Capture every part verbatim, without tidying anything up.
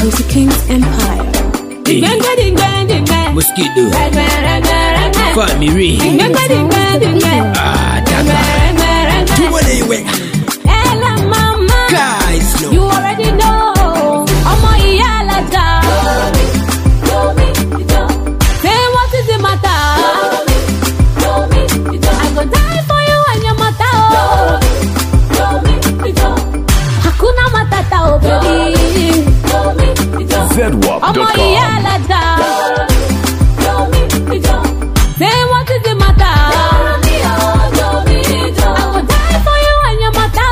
Music Kings Empire. Hey. Mosquito. Family. Ah, Taka. Ella mama. Guys, no. You already know. Omo iyala da. Say what is the matter? I go die for you and your matter. Hakuna matata oh baby. Z W A P dot com. Omo iyala da. Say what is the matter? I go die for you and your matter.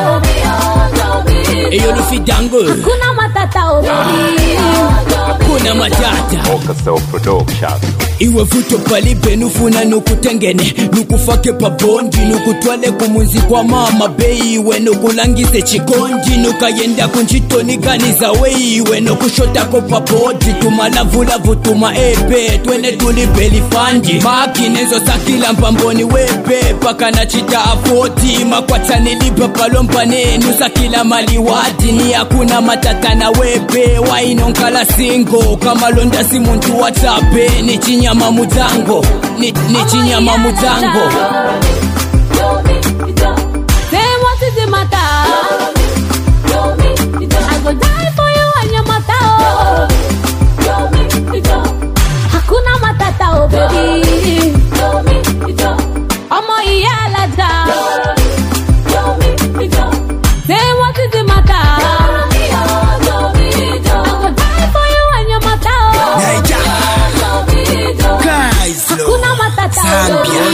Hey, you Luffy Dango. Hakuna matata oh baby. Hakuna matata. Oka Self Production. Iwe vuto palibe nufuna nukutengene nukufake pa bondi nukutwale kumunzi kwa mama beiwe nukulangize chikondi nukayenda kunchitoni ganiza weiwe nukushotako pa bodi tumalavulavu tuma epe twene tulibeli fandi maki nezo sakila mpamboni wepe paka na chita afoti makwata nilipa palompane nusakila maliwati ni hakuna matata na wepe wainonkala singo kama londa si muntu watape ni chinya Nyama mutango, ni, ni chinyama mutango. Say what is the matter? I go die for you and your matter. Hakuna matata oh baby. Omo iyala da. Say what is the matter? I go die for you and your matter. Guys, Hakuna matata Zambia.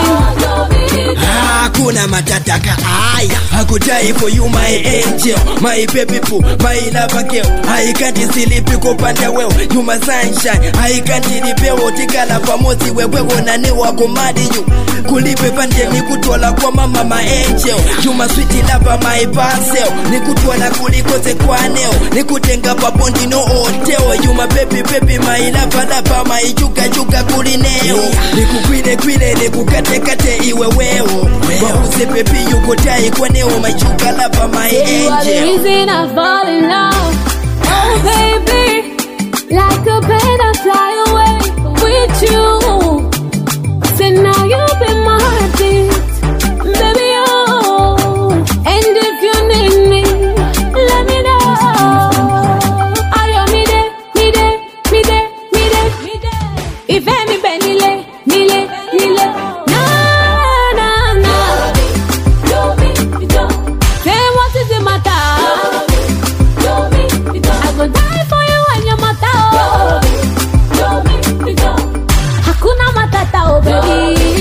Hakuna matata ka I I could die for you my angel, my baby poo, my lover girl. I can't sleep ko panda well, you my sunshine. I can't sleep otikala pamosi wewe wonane wako madi you. Kulipe pande nikutwala kwa mama my angel. You my sweet lover my parcel. Nikutwala kuliko se kwaneo. Nikutenga pa bondi no hotel. You my baby baby my lover lover my chuka chuka kulineo. Nikukwile kwile nikukate kate iwe wewe. Wause baby you go die kwa neo my chuka lover my angel. You are the reason I fall in love. Oh baby, like a bird I fly away with you. Say now you be my heartbeat, baby oh. And if you need me, let me know. I am me there, me there, me there, me there, me there. If any benile, nile, nile. Na na na. Say what is the matter? I go die for you and your matter. Hakuna matata oh baby.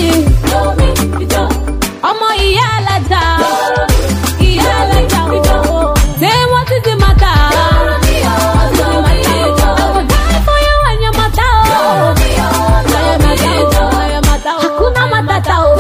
Omo iyala da. Iyala da oh. Say what is the matter? I go die for you and your matter. Hakuna matata oh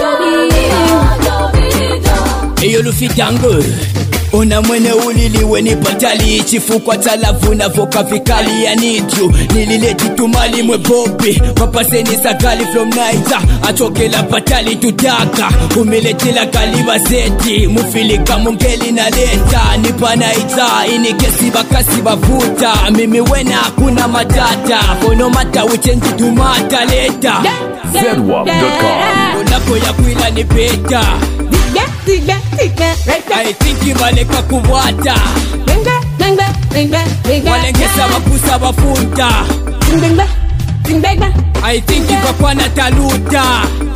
baby. Eyo Luffy Dango. Ona mwene uliliwe ni patali chifu kwa talafu na voka vikali ya nidru nilileti tumali mwe bobi wapaseni sakali from Niger atokela patali tutaka umiletila kaliba zeti mufilika mungeli na leta nipana ita inikesi bakasi bavuta mimi wena hakuna matata kono mata uchenji tumata leta Z W A P dot com. Unako ya kuila ni peta I think imaleka kuwata walengesa wakusa wafunta I think ikakwana taluta